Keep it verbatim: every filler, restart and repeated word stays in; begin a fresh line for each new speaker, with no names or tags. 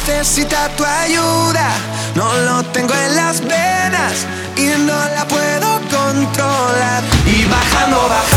necesita tu ayuda. No lo tengo en las venas y no la puedo controlar. Y bajando, bajando